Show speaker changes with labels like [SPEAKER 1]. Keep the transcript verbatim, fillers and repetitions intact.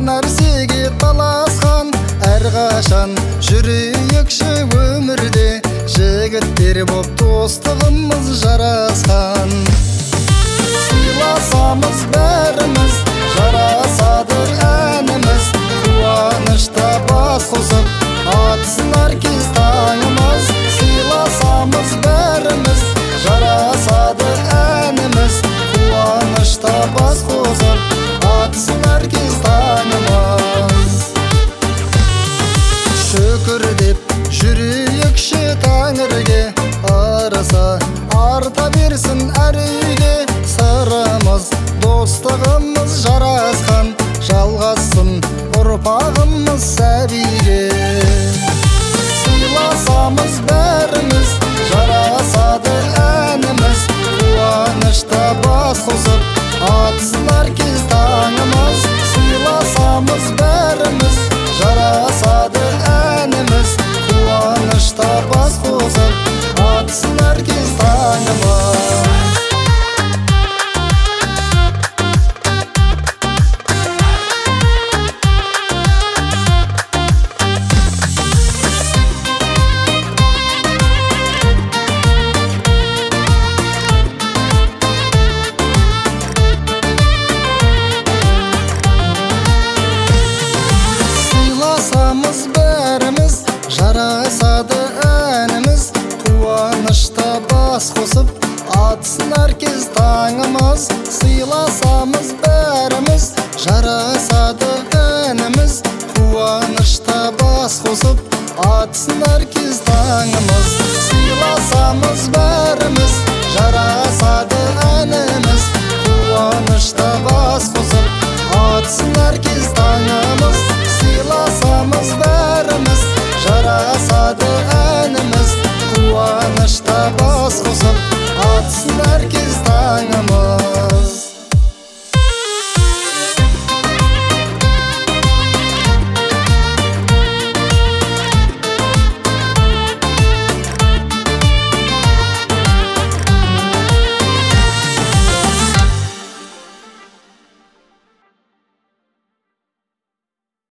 [SPEAKER 1] нәрсеге таласқан, әрқашан жүрейікші өмірде, жігіттер боп достығымыз жарасқан. Сыйласамыз бәріміз, жарасады әніміз, қуанышта бас қосып, атсын әркез таңымыз. Сыйласамыз бәріміз, жарасады әніміз, қуанышта бас қосып, атсын әркез таңымыз. Шүкір деп жүрейікші Тәңірге, араса арта берсін әр үйге. Сырымыз, достығымыз жарасқан, жалғасын ұрпағымыз сәбиге. Сыйласамыз бәріміз, жарасады әніміз, қуанышта бас қосып, атсын әркез таңымыз. Сыйласамыз бәріміз, жарасады әніміз, қуанышта бас қосып, атсын әркез таңымыз. Сыйласамыз бәріміз, жарасады әніміз, қуанышта бас қосып, атсын әркез таңымыз. Сыйласамыз бәріміз, жарасады әніміз, қуанышта бас қосып, атсын әркез таңымыз. Сыйласамыз бәріміз, жарасады әніміз, қуанышта бас қосып, атсын әркез